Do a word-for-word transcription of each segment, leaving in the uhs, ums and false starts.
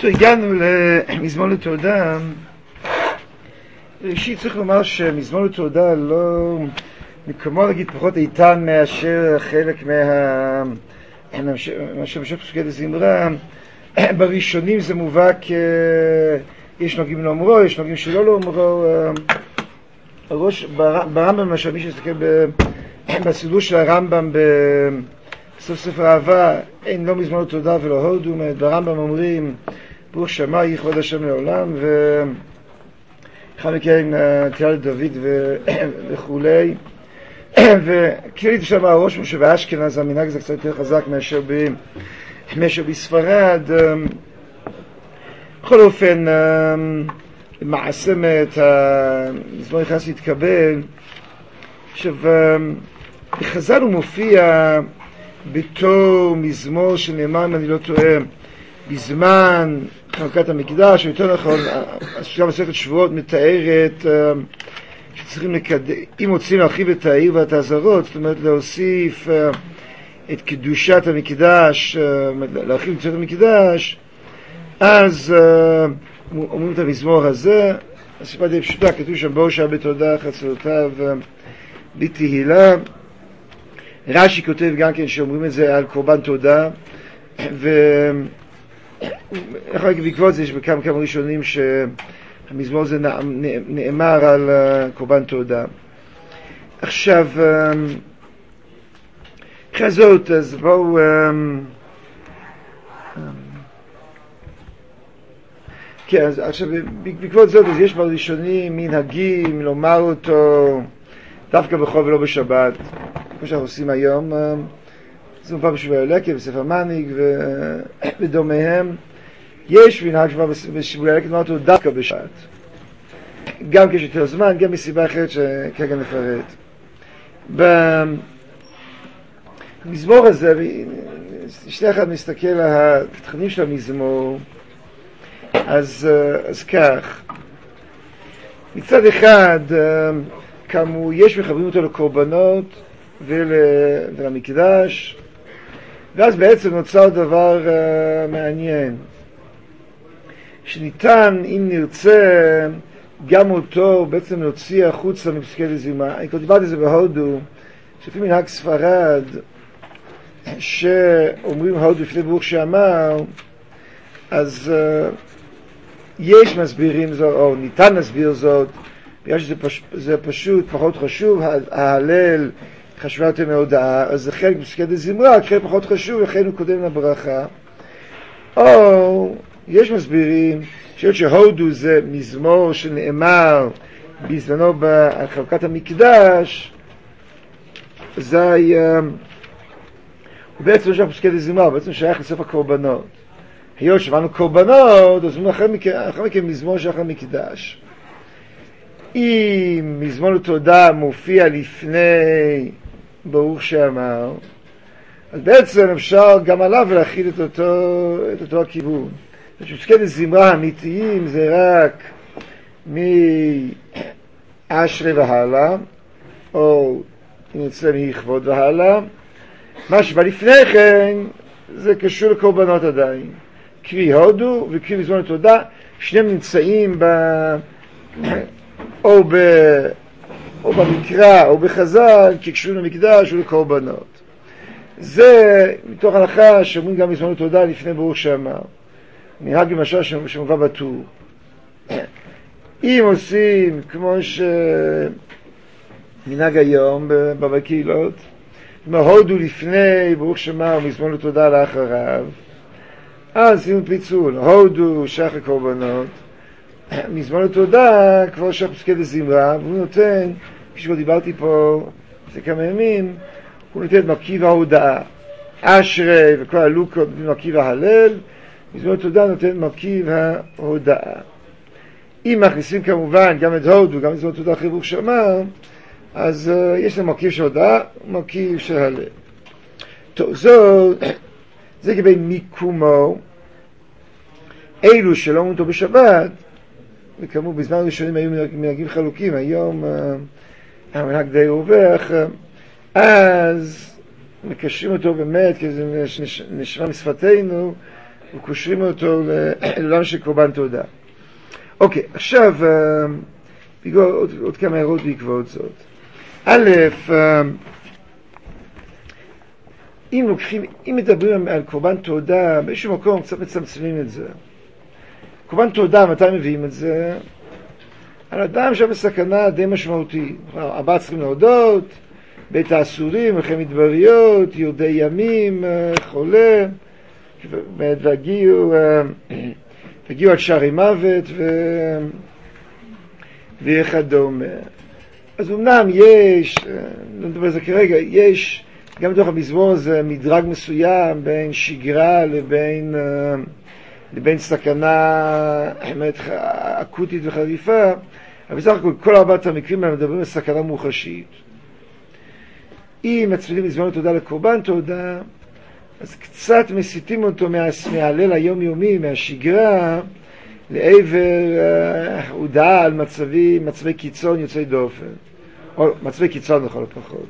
אנחנו הגענו למזמור לתודה. ראשית צריך לומר שמזמור לתודה לא מקומו להגיד פחות איתן מאשר חלק מה... מאשר משך פסוקי הזמרה. בראשונים זה מובא כ... יש נוגעים לאומרו, יש נוגעים שלא לאומרו. הראש, ברמב"ם, למשל, מי שתסתכל בסידור של הרמב"ם בסוף ספר אהבה, אין לא מזמור לתודה ולא הודו. ברמב"ם אומרים ברוך שמאי כבוד השם לעולם, ואחר מכן תהילה לדוד וכולי. וכפי שם הראש משה באשכנז, המנהג זה קצת יותר חזק מאשר ב... מאשר בספרד. בכל אופן, מעשה את המזמור נכנס להתקבל. עכשיו, בחז"ל הוא מופיע בתור מזמור שנאמר, אם אני לא טועה, בזמן חנוכת המקדש, או יותר נכון, עכשיו מסכת שבועות מתארת שצריכים לקדם, אם רוצים להרחיב את העיר ואת העזרות, זאת אומרת להוסיף את קדושת המקדש, להרחיב את קדושת המקדש, אז אומרים את המזמור הזה. הסיבה די פשוטה, כתוב שם בואו שעה בתודה חצרותיו בתהילה. רש"י כותב גם כן שאומרים את זה על קורבן תודה, ובעקבות זה יש בכמה כמה ראשונים שהמזמור הזה נאמר על קורבן תודה. עכשיו אחרי זאת, אז בואו כן, אז עכשיו בעקבות זאת אז יש בראשונים מנהגים לומר אותו דווקא בחול ולא בשבת, כמו שאנחנו עושים היום. זה מובא בשבועי הלקט, בספר מניג ודומיהם. יש מנהג בשבועי הלקט לומר אותו דווקא בשבת, גם כשיש יותר זמן, גם מסיבה אחרת שכרגע נפרט. במזמור הזה, שני אחד מסתכל על התכנים של המזמור, אז, אז כך, מצד אחד, כאמור, יש מחברים אותו לקורבנות ול, ולמקדש, ואז בעצם נוצר דבר uh, מעניין, שניתן, אם נרצה, גם אותו בעצם להוציא החוצה מפסקי הזמרה. אני כבר דיברתי את זה בהודו, שלפי מנהג ספרד, שאומרים הודו לפני ברוך שאמר, אז uh, יש מסבירים זאת, או ניתן להסביר זאת, בגלל שזה פש... זה פשוט פחות חשוב, ההלל חשובה יותר מההודעה, אז זה חלק בפסקי הזמרה, חלק פחות חשוב, לכן הוא קודם לברכה. או יש מסבירים שאומרים שהודו זה מזמור שנאמר בזמנו בחלוקת המקדש, זה הוא בעצם לא שייך פסקי הזמרה, הוא בעצם שייך לסוף הקורבנות. היות שבאנו קורבנות, אז הוא אחרי מכן מזמור שייך למקדש. אם מזמור לתודה מופיע לפני ברוך שאמר, אז בעצם אפשר גם עליו להכיל את אותו, את אותו הכיוון. פסקי הזמרה האמיתיים זה רק מאשרי והלאה, או אם נצא מכבוד והלאה. מה שבא לפני כן זה קשור לקורבנות עדיין. קרי הודו וקרי מזמור לתודה, שניהם נמצאים ב... או, ב... או במקרא או בחז"ל כקשורים למקדש או לקורבנות. זה מתוך הלכה שאומרים גם מזמור לתודה לפני ברוך שאמר, מנהג למשל שמובא בטור. אם עושים כמו שמנהג היום בקהילות, הודו לפני ברוך שאמר מזמור לתודה לאחריו, אז עשינו פיצול, הודו שייך לקורבנות, מזמור לתודה כבר שייך פסקי הזמרה, והוא נותן, כפי שכבר דיברתי פה זה כמה ימים, הוא נותן את מרכיב ההודעה, אשרי וכל הלוקות מרכיב ההלל, מזמור לתודה נותן מרכיב ההודעה. אם מכניסים כמובן גם את הודו וגם את מזמור לתודה אחרי ברוך שאמר, אז uh, יש לנו מרכיב של הודעה ומרכיב של הלל. טוב, זאת זה לגבי מיקומו. אלו שלא אומרים אותו בשבת, וכאמור בזמן הראשונים היו מנהגים חלוקים, היום המנהג די רווח, אז מקשרים אותו באמת, כי זה נשמע משפתנו, וקושרים אותו לעולם של קורבן תודה. אוקיי, עכשיו, עוד, עוד כמה הערות בעקבות זאת. א', אם לוקחים, אם מדברים על קורבן תודה, באיזשהו מקום קצת מצמצמים את זה. קורבן תודה, מתי מביאים את זה? על אדם שם בסכנה די משמעותית. ארבעה צריכים להודות, בית האסורים, מלחמת מדבריות, יהודי ימים, חולה, והגיעו, והגיעו עד שערי מוות ו... וכדומה. אז אמנם יש, לא נדבר על זה כרגע, יש גם בתוך המזמור הזה מדרג מסוים בין שגרה לבין, לבין סכנה אקוטית וחריפה, אבל בסך הכל כל ארבעת המקרים האלה מדברים על סכנה מוחשית. אם מצמידים מזמור תודה לקורבן תודה, אז קצת מסיטים אותו מההלל היומיומי, מהשגרה, לעבר הודעה על מצבי, מצבי קיצון יוצאי דופן, או מצבי קיצון לכל הפחות.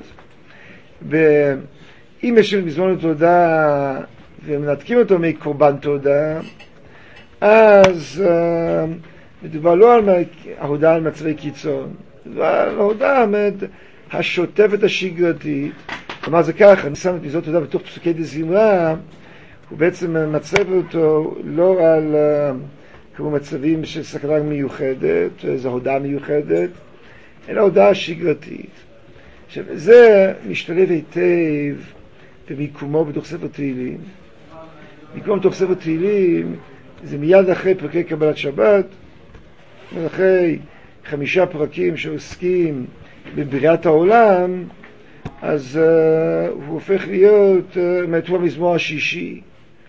ואם יש מזמור תודה ומנתקים אותו מקורבן תודה, אז uh, מדובר לא על ההודעה על מצבי קיצון, מדובר על ההודעה השוטפת השגרתית. כלומר זה ככה, אני שם את מזמור תודה בתוך פסוקי דזמרה, הוא בעצם מצב אותו לא על uh, כמו מצבים של סכנה מיוחדת, זו הודעה מיוחדת, אלא הודעה שגרתית. עכשיו, זה משתלב היטב במיקומו בתוך ספר תהילים. מיקומו בתוך ספר תהילים זה מיד אחרי פרקי קבלת שבת, אחרי חמישה פרקים שעוסקים בבריאת העולם, אז uh, הוא הופך להיות uh, מהתור המזמור השישי.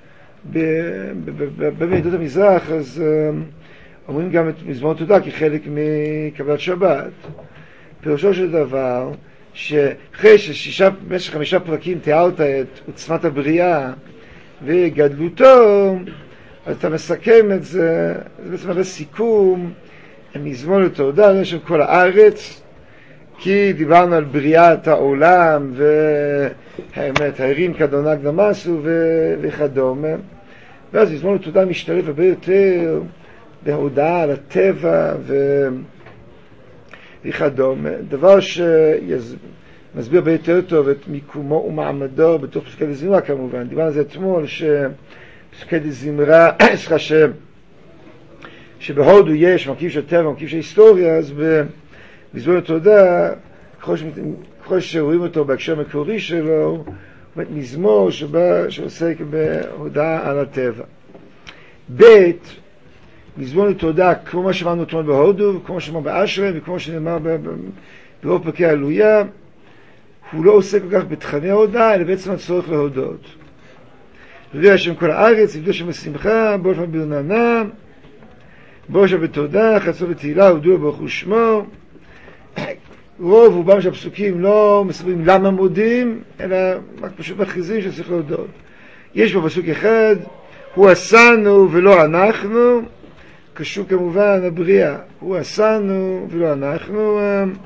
במדינות המזרח, אז uh, אומרים גם את מזמור תודה כחלק מקבלת שבת. פירושו של דבר, שאחרי ששישה, במשך חמישה פרקים תיארת את עוצמת הבריאה וגדלותו, אז אתה מסכם את זה, זה בעצם הרבה סיכום, מזמור לתודה, של כל הארץ, כי דיברנו על בריאת העולם, והאמת, הערים כדונה קדמסו וכדומה, ואז מזמור לתודה משתלב הרבה יותר בהודעה על הטבע ו... וכדומה, דבר שמסביר הרבה יותר טוב את מיקומו ומעמדו בתוך פסוקי דזמרה כמובן. דיברנו על זה אתמול, שפסוקי דזמרה, סליחה, ש... שבהודו יש מרכיב של טבע, מרכיב של היסטוריה, אז במזמור לתודה, ככל שרואים אותו בהקשר המקורי שלו, הוא באמת מזמור שבא, שעוסק בהודעה על הטבע. בית, מזמור לתודה, כמו מה שאמרנו אתמול בהודו, וכמו שאמרנו באשרם, וכמו שנאמר ברוב פרקי העלויה, הוא לא עוסק כל כך בתכני ההודעה, אלא בעצם הצורך להודות. וידעו השם כל הארץ, וידעו השם בשמחה, בוא לפעמים ברננה, בוא השם בתודה, חצור בתהילה, הודו ברוך הוא שמו. רוב רובם של הפסוקים לא מסבירים למה מודים, אלא רק פשוט מכריזים שצריך להודות. יש בו פסוק אחד, הוא עשנו ולא אנחנו, קשור כמובן הבריאה, הוא עשנו ולא אנחנו.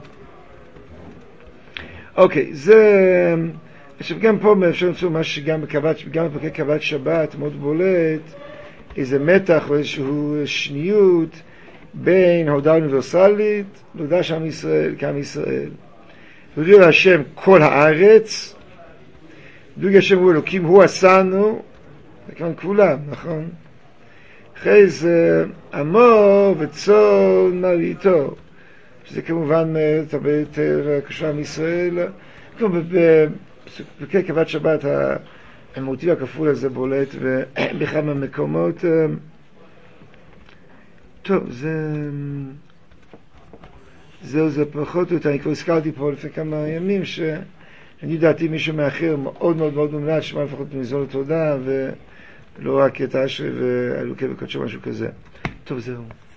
אוקיי, זה, עכשיו גם פה אפשר למצוא מה שגם בקבלת, גם בפרקי קבלת שבת מאוד בולט, איזה מתח או איזשהו שניות בין ההודעה האוניברסלית להודעה של עם ישראל כעם ישראל. וידעו להשם כל הארץ, וידעו השם הוא אלוקים, הוא עשנו, זה כמובן כולם, נכון? אחרי זה עמו וצאן מרעיתו, שזה כמובן הרבה יותר קשור עם ישראל. כמו בפרקי קבלת שבת המוטיב הכפול הזה בולט בכמה מקומות. טוב, זה זהו, זה פחות או יותר, אני כבר הזכרתי פה לפני כמה ימים שאני דעתי מישהו מאחר מאוד מאוד מאוד מומלץ שמע לפחות מזמור לתודה ולא רק את האשרי והאלוקי וקודשו, משהו כזה. טוב, זהו.